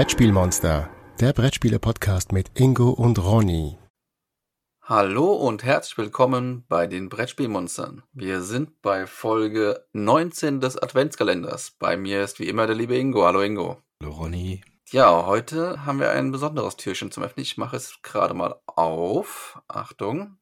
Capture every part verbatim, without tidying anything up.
Brettspielmonster, der Brettspiele-Podcast mit Ingo und Ronny. Hallo und herzlich willkommen bei den Brettspielmonstern. Wir sind bei Folge neunzehn des Adventskalenders. Bei mir ist wie immer der liebe Ingo. Hallo Ingo. Hallo Ronny. Ja, heute haben wir ein besonderes Türchen zum Öffnen. Ich mache es gerade mal auf. Achtung.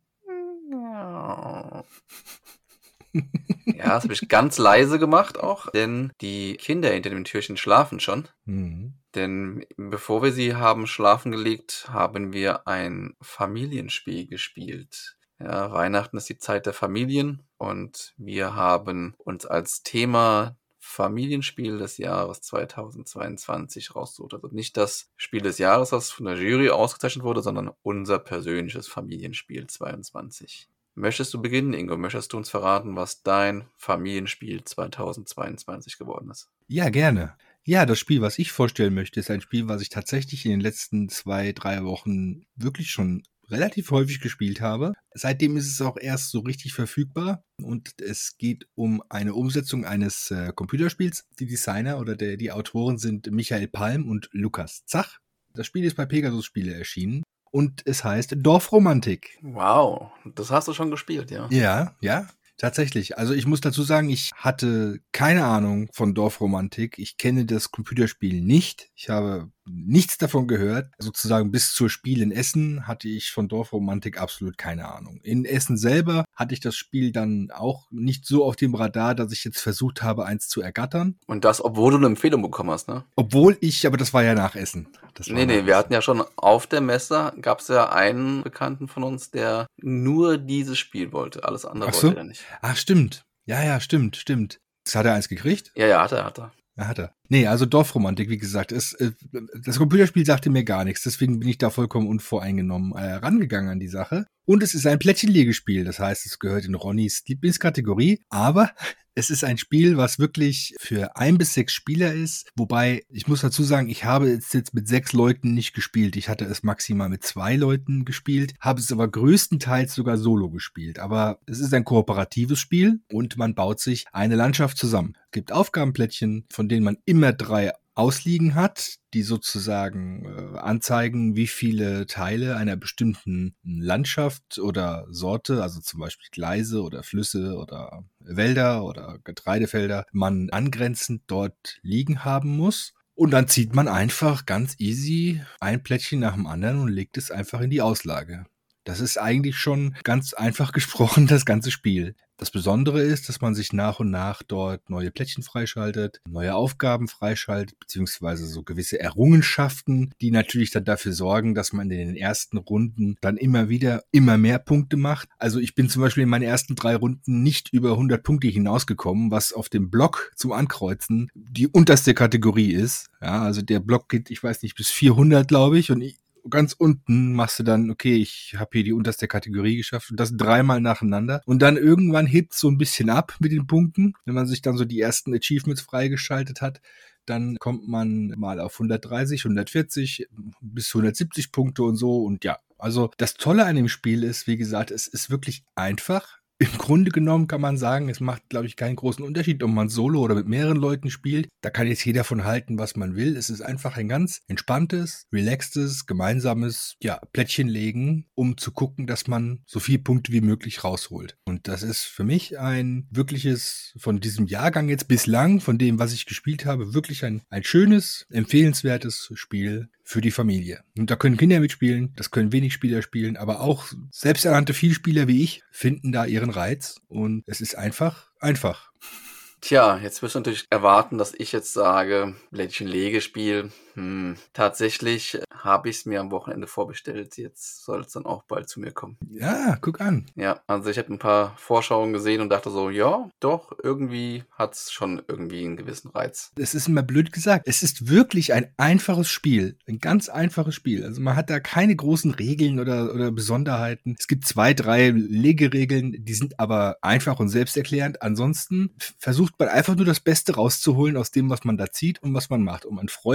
Ja, das habe ich ganz leise gemacht auch, denn die Kinder hinter dem Türchen schlafen schon. Mhm. Denn bevor wir sie haben schlafen gelegt, haben wir ein Familienspiel gespielt. Ja, Weihnachten ist die Zeit der Familien und wir haben uns als Thema Familienspiel des Jahres zweitausendzweiundzwanzig rausgesucht. Also nicht das Spiel des Jahres, was von der Jury ausgezeichnet wurde, sondern unser persönliches Familienspiel zweiundzwanzig. Möchtest du beginnen, Ingo? Möchtest du uns verraten, was dein Familienspiel zweitausendzweiundzwanzig geworden ist? Ja, gerne. Ja, das Spiel, was ich vorstellen möchte, ist ein Spiel, was ich tatsächlich in den letzten zwei, drei Wochen wirklich schon relativ häufig gespielt habe. Seitdem ist es auch erst so richtig verfügbar und es geht um eine Umsetzung eines äh, Computerspiels. Die Designer oder der, die Autoren sind Michael Palm und Lukas Zach. Das Spiel ist bei Pegasus Spiele erschienen und es heißt Dorfromantik. Wow, das hast du schon gespielt, ja? Ja, ja. Tatsächlich. Also ich muss dazu sagen, ich hatte keine Ahnung von Dorfromantik. Ich kenne das Computerspiel nicht. Ich habe nichts davon gehört. Sozusagen bis zur Spiel in Essen hatte ich von Dorfromantik absolut keine Ahnung. In Essen selber hatte ich das Spiel dann auch nicht so auf dem Radar, dass ich jetzt versucht habe, eins zu ergattern. Und das, obwohl du eine Empfehlung bekommen hast, ne? Obwohl ich, aber das war ja nach Essen. Das war nee, nee, nach wir Essen. hatten ja schon auf der Messe, gab es ja einen Bekannten von uns, der nur dieses Spiel wollte. Alles andere Ach so? wollte er nicht. Ach, stimmt. Ja, ja, stimmt, stimmt. Das hat er eins gekriegt? Ja, ja, hat er, hat er. Ja, hat er. Nee, also Dorfromantik, wie gesagt, ist, äh, das Computerspiel sagte mir gar nichts, deswegen bin ich da vollkommen unvoreingenommen äh, rangegangen an die Sache. Und es ist ein Plättchenlegespiel, das heißt, es gehört in Ronnys Lieblingskategorie, aber es ist ein Spiel, was wirklich für ein bis sechs Spieler ist, wobei, ich muss dazu sagen, ich habe es jetzt mit sechs Leuten nicht gespielt, ich hatte es maximal mit zwei Leuten gespielt, habe es aber größtenteils sogar solo gespielt, aber es ist ein kooperatives Spiel und man baut sich eine Landschaft zusammen. Es gibt Aufgabenplättchen, von denen man immer drei ausliegen hat, die sozusagen äh, anzeigen, wie viele Teile einer bestimmten Landschaft oder Sorte, also zum Beispiel Gleise oder Flüsse oder Wälder oder Getreidefelder, man angrenzend dort liegen haben muss. Und dann zieht man einfach ganz easy ein Plättchen nach dem anderen und legt es einfach in die Auslage. Das ist eigentlich schon ganz einfach gesprochen das ganze Spiel. Das Besondere ist, dass man sich nach und nach dort neue Plättchen freischaltet, neue Aufgaben freischaltet, beziehungsweise so gewisse Errungenschaften, die natürlich dann dafür sorgen, dass man in den ersten Runden dann immer wieder immer mehr Punkte macht. Also ich bin zum Beispiel in meinen ersten drei Runden nicht über hundert Punkte hinausgekommen, was auf dem Block zum Ankreuzen die unterste Kategorie ist. Ja, also der Block geht, ich weiß nicht, bis vierhundert, glaube ich, und ich ganz unten machst du dann, okay, ich habe hier die unterste Kategorie geschafft und das dreimal nacheinander. Und dann irgendwann hebt so ein bisschen ab mit den Punkten. Wenn man sich dann so die ersten Achievements freigeschaltet hat, dann kommt man mal auf hundertdreißig, hundertvierzig bis hundertsiebzig Punkte und so. Und ja, also das Tolle an dem Spiel ist, wie gesagt, es ist wirklich einfach. Im Grunde genommen kann man sagen, es macht, glaube ich, keinen großen Unterschied, ob man solo oder mit mehreren Leuten spielt. Da kann jetzt jeder von halten, was man will. Es ist einfach ein ganz entspanntes, relaxtes, gemeinsames, ja, Plättchen legen, um zu gucken, dass man so viele Punkte wie möglich rausholt. Und das ist für mich ein wirkliches, von diesem Jahrgang jetzt bislang, von dem, was ich gespielt habe, wirklich ein, ein schönes, empfehlenswertes Spiel für die Familie. Und da können Kinder mitspielen, das können wenig Spieler spielen, aber auch selbsternannte Vielspieler wie ich finden da ihren Reiz und es ist einfach, einfach. Tja, jetzt wirst du natürlich erwarten, dass ich jetzt sage, Plättchen-Legespiel. Hm, tatsächlich habe ich es mir am Wochenende vorbestellt. Jetzt soll es dann auch bald zu mir kommen. Ja, guck an. Ja, also ich habe ein paar Vorschauen gesehen und dachte so, ja, doch, irgendwie hat es schon irgendwie einen gewissen Reiz. Es ist immer blöd gesagt. Es ist wirklich ein einfaches Spiel. Ein ganz einfaches Spiel. Also man hat da keine großen Regeln oder, oder Besonderheiten. Es gibt zwei, drei Legeregeln, die sind aber einfach und selbsterklärend. Ansonsten versucht man einfach nur das Beste rauszuholen aus dem, was man da zieht und was man macht. Und man freut sich, wenn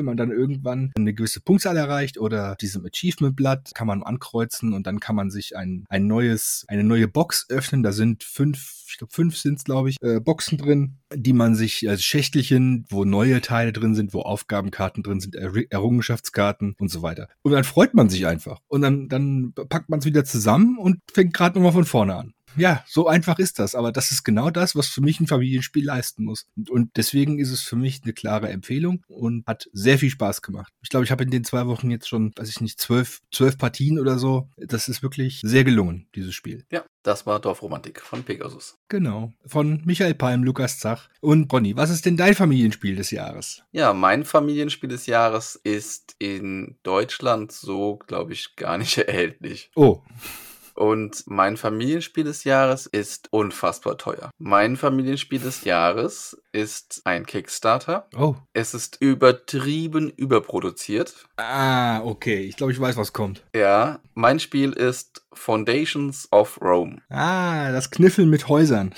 man dann irgendwann eine gewisse Punktzahl erreicht oder diesem Achievement-Blatt kann man ankreuzen und dann kann man sich ein, ein neues, eine neue Box öffnen. Da sind fünf, ich glaube fünf sind es, glaube ich, äh, Boxen drin, die man sich als Schächtelchen, wo neue Teile drin sind, wo Aufgabenkarten drin sind, er- Errungenschaftskarten und so weiter. Und dann freut man sich einfach. Und dann, dann packt man es wieder zusammen und fängt gerade nochmal von vorne an. Ja, so einfach ist das. Aber das ist genau das, was für mich ein Familienspiel leisten muss. Und, und deswegen ist es für mich eine klare Empfehlung und hat sehr viel Spaß gemacht. Ich glaube, ich habe in den zwei Wochen jetzt schon, weiß ich nicht, zwölf, zwölf Partien oder so. Das ist wirklich sehr gelungen, dieses Spiel. Ja, das war Dorfromantik von Pegasus. Genau. Von Michael Palm, Lukas Zach und Ronny. Was ist denn dein Familienspiel des Jahres? Ja, mein Familienspiel des Jahres ist in Deutschland so, glaube ich, gar nicht erhältlich. Oh. Und mein Familienspiel des Jahres ist unfassbar teuer. Mein Familienspiel des Jahres ist ein Kickstarter. Oh. Es ist übertrieben überproduziert. Ah, okay. Ich glaube, ich weiß, was kommt. Ja, mein Spiel ist Foundations of Rome. Ah, das Kniffeln mit Häusern.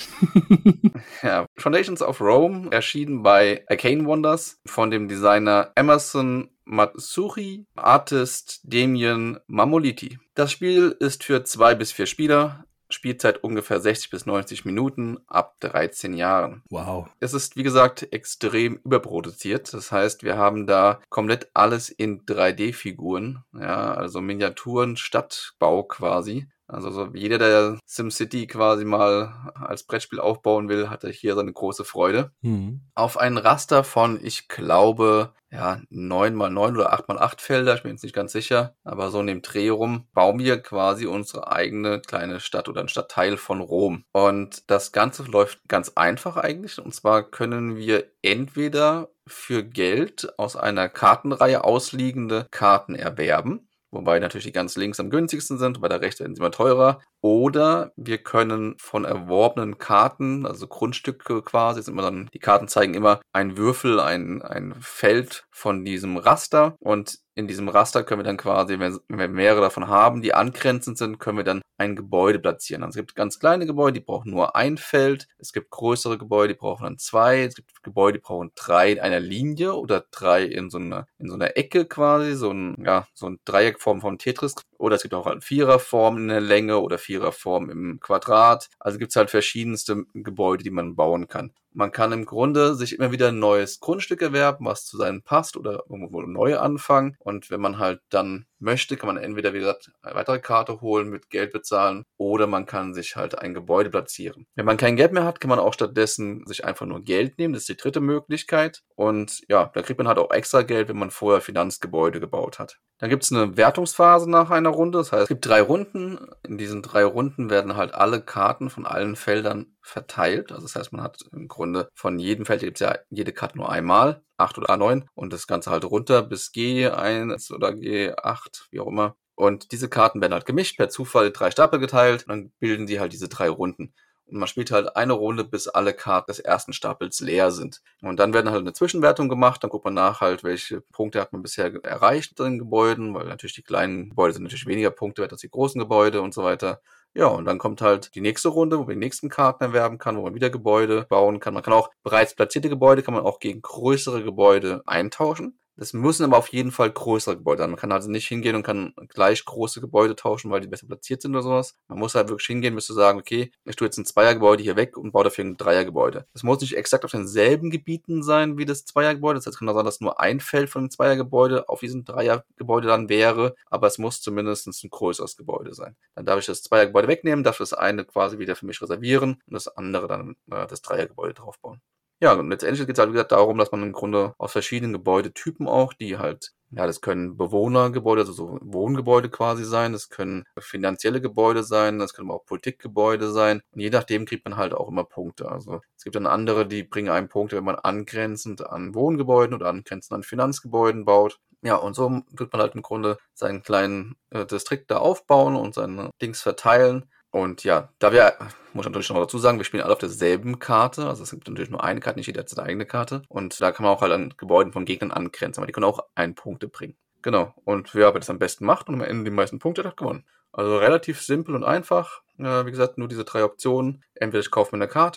Ja, Foundations of Rome erschienen bei Arcane Wonders von dem Designer Emerson Matsuuri, Artist Damien Mamoliti. Das Spiel ist für zwei bis vier Spieler. Spielzeit ungefähr sechzig bis neunzig Minuten ab dreizehn Jahren. Wow. Es ist, wie gesagt, extrem überproduziert. Das heißt, wir haben da komplett alles in drei D-Figuren. Ja, also Miniaturen, Stadtbau quasi. Also so jeder, der SimCity quasi mal als Brettspiel aufbauen will, hatte hier seine große Freude. Mhm. Auf ein Raster von, ich glaube, ja, neun mal neun oder acht mal acht Felder, ich bin jetzt nicht ganz sicher, aber so in dem Dreh rum bauen wir quasi unsere eigene kleine Stadt oder ein Stadtteil von Rom. Und das Ganze läuft ganz einfach eigentlich. Und zwar können wir entweder für Geld aus einer Kartenreihe ausliegende Karten erwerben. Wobei natürlich die ganz links am günstigsten sind, bei der rechts werden sie immer teurer. Oder wir können von erworbenen Karten, also Grundstücke quasi, sind immer dann, die Karten zeigen immer ein Würfel, ein, ein Feld von diesem Raster. Und in diesem Raster können wir dann quasi, wenn wir mehrere davon haben, die angrenzend sind, können wir dann ein Gebäude platzieren. Also es gibt ganz kleine Gebäude, die brauchen nur ein Feld. Es gibt größere Gebäude, die brauchen dann zwei. Es gibt Gebäude, die brauchen drei in einer Linie oder drei in so einer, in so einer Ecke quasi, so ein, ja, so ein Dreieckform von Tetris. Oder es gibt auch halt Viererform in der Länge oder Viererform im Quadrat. Also gibt es halt verschiedenste Gebäude, die man bauen kann. Man kann im Grunde sich immer wieder ein neues Grundstück erwerben, was zu seinem passt oder irgendwo neu anfangen. Und wenn man halt dann möchte, kann man entweder, wie gesagt, eine weitere Karte holen, mit Geld bezahlen oder man kann sich halt ein Gebäude platzieren. Wenn man kein Geld mehr hat, kann man auch stattdessen sich einfach nur Geld nehmen. Das ist die dritte Möglichkeit. Und ja, da kriegt man halt auch extra Geld, wenn man vorher Finanzgebäude gebaut hat. Dann gibt es eine Wertungsphase nach einer Runde. Das heißt, es gibt drei Runden. In diesen drei Runden werden halt alle Karten von allen Feldern verteilt. Also das heißt, man hat im Grunde von jedem Feld, gibt es ja jede Karte nur einmal, acht oder neun und das Ganze halt runter bis G eins oder G acht, wie auch immer. Und diese Karten werden halt gemischt, per Zufall in drei Stapel geteilt und dann bilden die halt diese drei Runden. Und man spielt halt eine Runde, bis alle Karten des ersten Stapels leer sind. Und dann werden halt eine Zwischenwertung gemacht, dann guckt man nach halt, welche Punkte hat man bisher erreicht in den Gebäuden, weil natürlich die kleinen Gebäude sind natürlich weniger Punkte wert als die großen Gebäude und so weiter. Ja, und dann kommt halt die nächste Runde, wo man die nächsten Karten erwerben kann, wo man wieder Gebäude bauen kann. Man kann auch bereits platzierte Gebäude, kann man auch gegen größere Gebäude eintauschen. Das müssen aber auf jeden Fall größere Gebäude sein. Man kann also nicht hingehen und kann gleich große Gebäude tauschen, weil die besser platziert sind oder sowas. Man muss halt wirklich hingehen, müsste sagen, okay, ich tue jetzt ein Zweiergebäude hier weg und baue dafür ein Dreiergebäude. Das muss nicht exakt auf denselben Gebieten sein wie das Zweiergebäude. Das heißt, es kann auch sein, dass nur ein Feld von dem Zweiergebäude auf diesem Dreiergebäude dann wäre, aber es muss zumindest ein größeres Gebäude sein. Dann darf ich das Zweiergebäude wegnehmen, darf das eine quasi wieder für mich reservieren und das andere dann äh, das Dreiergebäude draufbauen. Ja, und letztendlich geht es halt, wie gesagt, darum, dass man im Grunde aus verschiedenen Gebäudetypen auch, die halt, ja, das können Bewohnergebäude, also so Wohngebäude quasi sein, das können finanzielle Gebäude sein, das können auch Politikgebäude sein. Und je nachdem kriegt man halt auch immer Punkte. Also es gibt dann andere, die bringen einen Punkte, wenn man angrenzend an Wohngebäuden oder angrenzend an Finanzgebäuden baut. Ja, und so tut man halt im Grunde seinen kleinen äh, Distrikt da aufbauen und seine Dings verteilen. Und ja, da wir, muss ich natürlich noch dazu sagen, wir spielen alle auf derselben Karte. Also es gibt natürlich nur eine Karte, nicht jeder hat seine eigene Karte. Und da kann man auch halt an Gebäuden von Gegnern angrenzen, aber die können auch einen Punkte bringen. Genau. Und wer aber das am besten macht und am Ende die meisten Punkte hat, hat gewonnen. Also relativ simpel und einfach. Äh, wie gesagt, nur diese drei Optionen. Entweder ich kaufe mir eine Karte,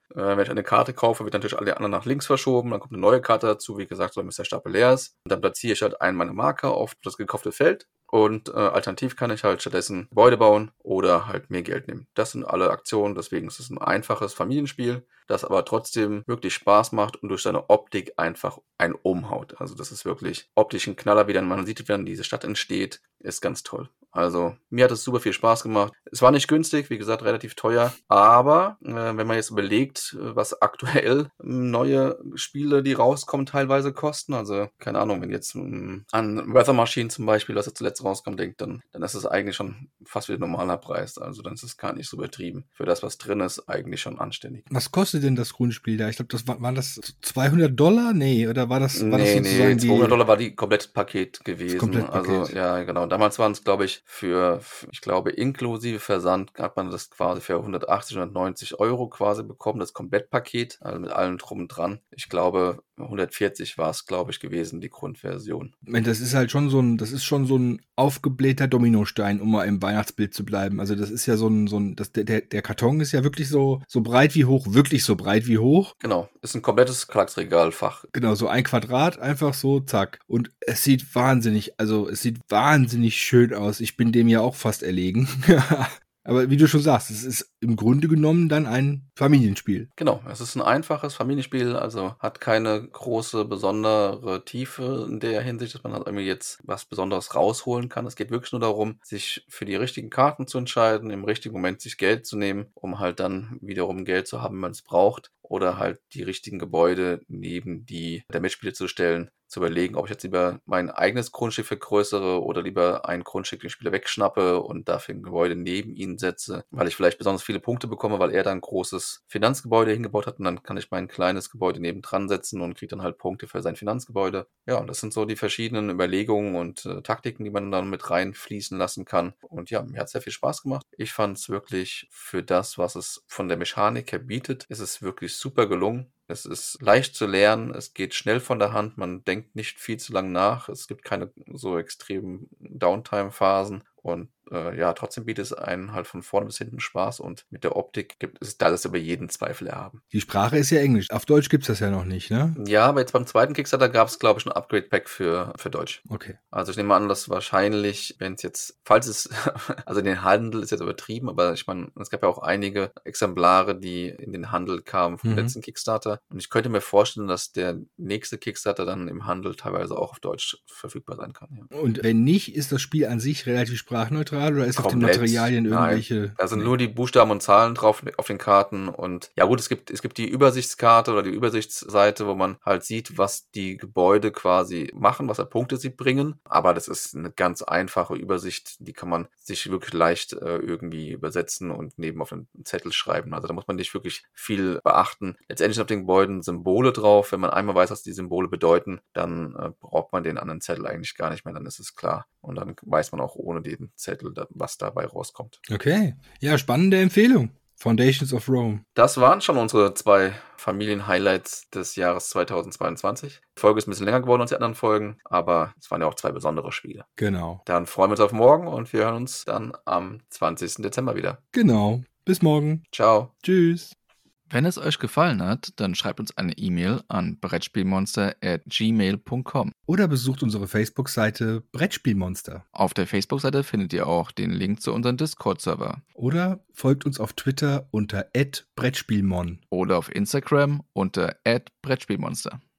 Äh, wenn ich eine Karte kaufe, wird natürlich alle anderen nach links verschoben, dann kommt eine neue Karte dazu, wie gesagt, so bis der Stapel leer ist. Und dann platziere ich halt einen meiner Marker auf das gekaufte Feld. Und äh, alternativ kann ich halt stattdessen Gebäude bauen oder halt mehr Geld nehmen. Das sind alle Aktionen, deswegen ist es ein einfaches Familienspiel, das aber trotzdem wirklich Spaß macht und durch seine Optik einfach einen umhaut. Also das ist wirklich optisch ein Knaller, wie dann man sieht, wie dann diese Stadt entsteht, ist ganz toll. Also mir hat es super viel Spaß gemacht. Es war nicht günstig, wie gesagt, relativ teuer, aber äh, wenn man jetzt überlegt, was aktuell neue Spiele, die rauskommen, teilweise kosten, also keine Ahnung, wenn jetzt ähm, an Weather Machine zum Beispiel, was ja zuletzt rauskommt, denkt, dann, dann ist es eigentlich schon fast wie ein normaler Preis. Also dann ist es gar nicht so übertrieben. Für das, was drin ist, eigentlich schon anständig. Was kostet denn das Grundspiel da? Ich glaube, das war, waren das zweihundert Dollar? Nee, oder war das, war das Nee, sozusagen nee, die... zweihundert Dollar war die Komplettpaket gewesen. Komplettpaket. Also ja, genau. Damals waren es, glaube ich, für, ich glaube, inklusive Versand hat man das quasi für hundertachtzig, hundertneunzig Euro quasi bekommen, das Komplettpaket, also mit allem drum und dran. Ich glaube, hundertvierzig war es, glaube ich, gewesen, die Grundversion. Das ist halt schon so ein, das ist schon so ein aufgeblähter Dominostein, um mal im Weihnachtsbild zu bleiben. Also das ist ja so ein, so ein, das, der, der Karton ist ja wirklich so, so breit wie hoch, wirklich so breit wie hoch. Genau, ist ein komplettes Klacksregalfach. Genau, so ein Quadrat, einfach so, zack. Und es sieht wahnsinnig, also es sieht wahnsinnig schön aus. Ich bin dem ja auch fast erlegen. Aber wie du schon sagst, es ist im Grunde genommen dann ein Familienspiel. Genau, es ist ein einfaches Familienspiel, also hat keine große, besondere Tiefe in der Hinsicht, dass man halt irgendwie jetzt was Besonderes rausholen kann. Es geht wirklich nur darum, sich für die richtigen Karten zu entscheiden, im richtigen Moment sich Geld zu nehmen, um halt dann wiederum Geld zu haben, wenn man es braucht. Oder halt die richtigen Gebäude neben die der Mitspieler zu stellen, zu überlegen, ob ich jetzt lieber mein eigenes Grundstück vergrößere oder lieber ein Grundstück den Spieler wegschnappe und dafür ein Gebäude neben ihn setze, weil ich vielleicht besonders viele Punkte bekomme, weil er da ein großes Finanzgebäude hingebaut hat und dann kann ich mein kleines Gebäude nebendran setzen und kriege dann halt Punkte für sein Finanzgebäude. Ja, und das sind so die verschiedenen Überlegungen und äh, Taktiken, die man dann mit reinfließen lassen kann. Und ja, mir hat es sehr viel Spaß gemacht. Ich fand es wirklich für das, was es von der Mechanik her bietet, ist es wirklich super gelungen. Es ist leicht zu lernen, es geht schnell von der Hand, man denkt nicht viel zu lang nach, es gibt keine so extremen Downtime-Phasen und äh, ja, trotzdem bietet es einen halt von vorne bis hinten Spaß und mit der Optik gibt es da das über jeden Zweifel erhaben. Die Sprache ist ja Englisch, auf Deutsch gibt's das ja noch nicht, ne? Ja, aber jetzt beim zweiten Kickstarter gab es, glaube ich, ein Upgrade-Pack für, für Deutsch. Okay. Also ich nehme an, dass wahrscheinlich, wenn es jetzt, falls es, also den Handel ist jetzt übertrieben, aber ich meine, es gab ja auch einige Exemplare, die in den Handel kamen vom Mhm. letzten Kickstarter. Und ich könnte mir vorstellen, dass der nächste Kickstarter dann im Handel teilweise auch auf Deutsch verfügbar sein kann. Ja. Und wenn nicht, ist das Spiel an sich relativ sprachneutral oder ist auf den Komplett. Materialien irgendwelche... Nein, da sind Nee. nur die Buchstaben und Zahlen drauf auf den Karten und ja gut, es gibt es gibt die Übersichtskarte oder die Übersichtsseite, wo man halt sieht, was die Gebäude quasi machen, was für Punkte sie bringen, aber das ist eine ganz einfache Übersicht, die kann man sich wirklich leicht äh, irgendwie übersetzen und neben auf einen Zettel schreiben, also da muss man nicht wirklich viel beachten. Letztendlich sind auf den Gebäuden Symbole drauf, wenn man einmal weiß, was die Symbole bedeuten, dann äh, braucht man den anderen Zettel eigentlich gar nicht mehr, dann ist es klar und dann weiß man auch ohne den Zettel, was dabei rauskommt. Okay. Ja, spannende Empfehlung. Foundations of Rome. Das waren schon unsere zwei Familien-Highlights des Jahres zweitausendzweiundzwanzig. Die Folge ist ein bisschen länger geworden als die anderen Folgen, aber es waren ja auch zwei besondere Spiele. Genau. Dann freuen wir uns auf morgen und wir hören uns dann am zwanzigsten Dezember wieder. Genau. Bis morgen. Ciao. Tschüss. Wenn es euch gefallen hat, dann schreibt uns eine E-Mail an brettspielmonster at gmail punkt com. Oder besucht unsere Facebook-Seite Brettspielmonster. Auf der Facebook-Seite findet ihr auch den Link zu unserem Discord-Server. Oder folgt uns auf Twitter unter at brettspielmon. Oder auf Instagram unter at brettspielmonster.